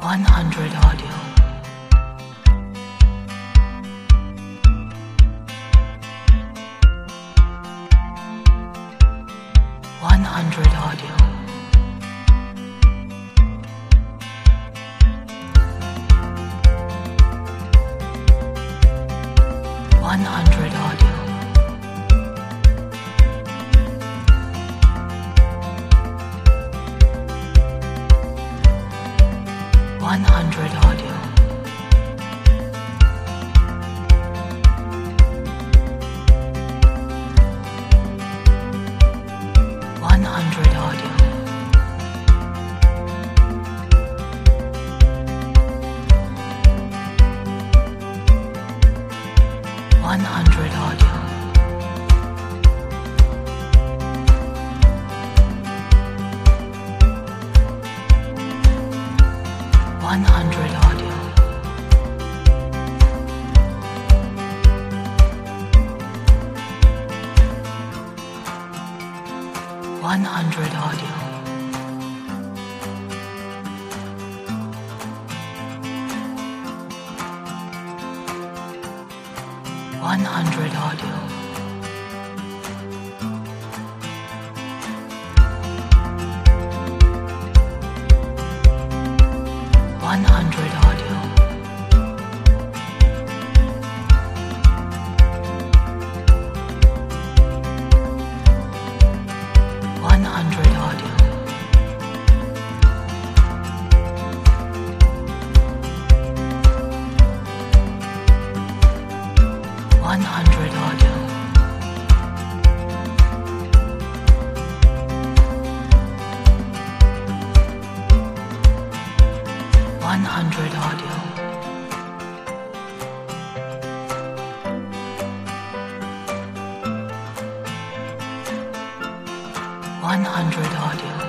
100 audio. 100 audio. 100 audio. 100 audio. 100 audio. 100 audio. 100 audio. 100 audio. 100 audio. 100 audio. 100 audio. 100 audio. 100 audio. 100 audio.